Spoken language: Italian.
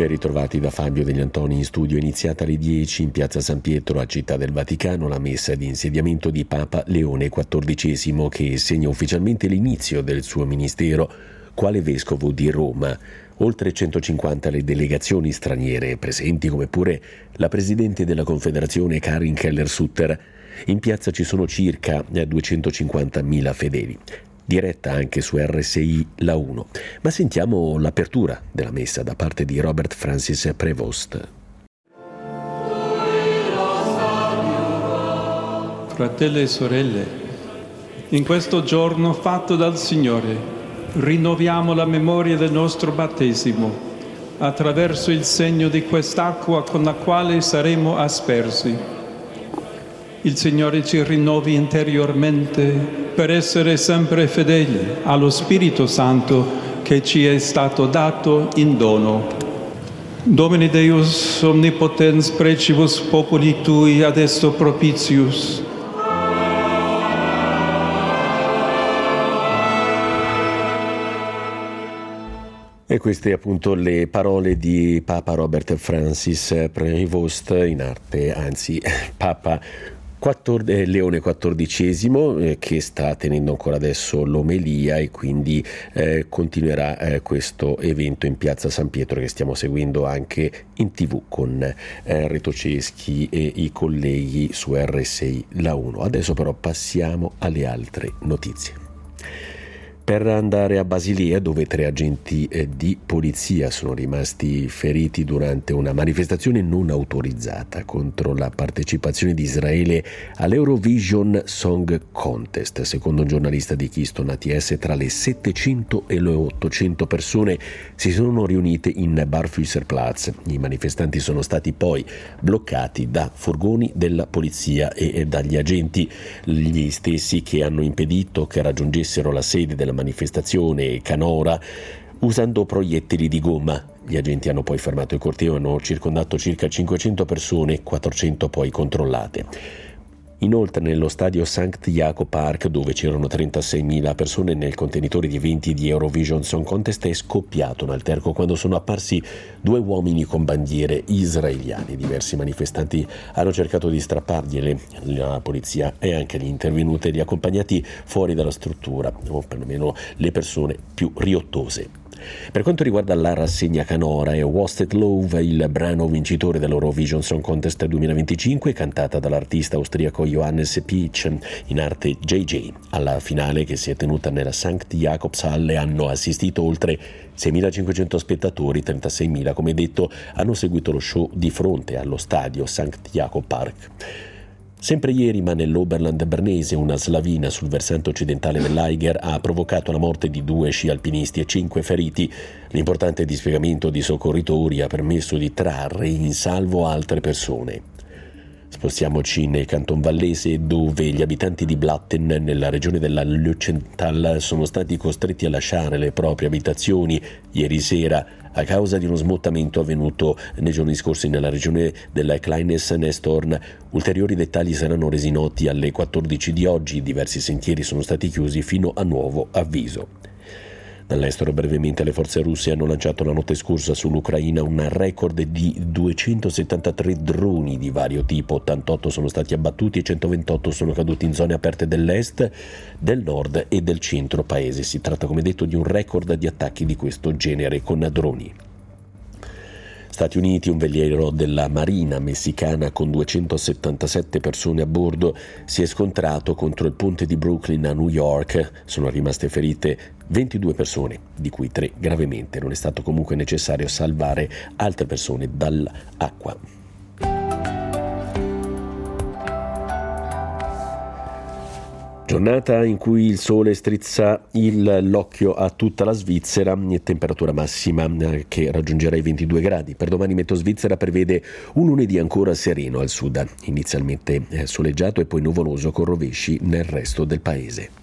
Ben ritrovati da Fabio Degli Antoni in studio. Iniziata alle 10 in piazza San Pietro a Città del Vaticano la messa di insediamento di Papa Leone XIV, che segna ufficialmente l'inizio del suo ministero quale vescovo di Roma. Oltre 150 le delegazioni straniere presenti, come pure la presidente della Confederazione Karin Keller-Sutter. In piazza ci sono circa 250.000 fedeli. Diretta anche su RSI La 1. Ma sentiamo l'apertura della messa da parte di Robert Francis Prevost. Fratelli e sorelle, in questo giorno fatto dal Signore, rinnoviamo la memoria del nostro battesimo attraverso il segno di quest'acqua con la quale saremo aspersi. Il Signore ci rinnovi interiormente per essere sempre fedeli allo Spirito Santo che ci è stato dato in dono. Domine Deus omnipotens precibus populi tui adesto propitius. E queste appunto le parole di Papa Francis Prevost, in arte, anzi Papa Leone XIV, che sta tenendo ancora adesso l'omelia e quindi continuerà questo evento in piazza San Pietro che stiamo seguendo anche in TV con Reto Ceschi e i colleghi su RSI La 1. Adesso però passiamo alle altre notizie. Per andare a Basilea, dove 3 agenti di polizia sono rimasti feriti durante una manifestazione non autorizzata contro la partecipazione di Israele all'Eurovision Song Contest. Secondo un giornalista di Keystone ATS, tra le 700 e le 800 persone si sono riunite in Barfüßerplatz. I manifestanti sono stati poi bloccati da furgoni della polizia e dagli agenti, gli stessi che hanno impedito che raggiungessero la sede della manifestazione canora usando proiettili di gomma. Gli agenti hanno poi fermato il corteo e hanno circondato circa 500 persone, 400 poi controllate. Inoltre nello stadio Sankt Jakob Park, dove c'erano 36.000 persone nel contenitore di eventi di Eurovision Song Contest, è scoppiato un alterco quando sono apparsi 2 uomini con bandiere israeliane. Diversi manifestanti hanno cercato di strappargliele. La polizia e anche gli intervenuti li ha accompagnati fuori dalla struttura, o perlomeno le persone più riottose. Per quanto riguarda la rassegna canora, è Wasted Love il brano vincitore dell'Eurovision Song Contest 2025, cantata dall'artista austriaco Johannes Peach, in arte JJ. Alla finale, che si è tenuta nella Sankt Jakobshalle, hanno assistito oltre 6.500 spettatori, 36.000 come detto hanno seguito lo show di fronte allo stadio Sankt Jakob Park. Sempre ieri, ma nell'Oberland bernese, una slavina sul versante occidentale dell'Eiger ha provocato la morte di 2 sci alpinisti e 5 feriti. L'importante dispiegamento di soccorritori ha permesso di trarre in salvo altre persone. Spostiamoci nel Canton Vallese, dove gli abitanti di Blatten, nella regione della Leuchtental, sono stati costretti a lasciare le proprie abitazioni ieri sera a causa di uno smottamento avvenuto nei giorni scorsi nella regione della Kleines Nestorn. Ulteriori dettagli saranno resi noti alle 14 di oggi. Diversi sentieri sono stati chiusi fino a nuovo avviso. Dall'estero, brevemente, le forze russe hanno lanciato la notte scorsa sull'Ucraina un record di 273 droni di vario tipo. 88 sono stati abbattuti e 128 sono caduti in zone aperte dell'est, del nord e del centro paese. Si tratta, come detto, di un record di attacchi di questo genere con droni. Stati Uniti, un veliero della Marina messicana con 277 persone a bordo si è scontrato contro il ponte di Brooklyn a New York. Sono rimaste ferite 22 persone, di cui 3 gravemente. Non è stato comunque necessario salvare altre persone dall'acqua. Giornata in cui il sole strizza l'occhio a tutta la Svizzera, temperatura massima che raggiungerà i 22 gradi. Per domani Meteo Svizzera prevede un lunedì ancora sereno al sud, inizialmente soleggiato e poi nuvoloso con rovesci nel resto del paese.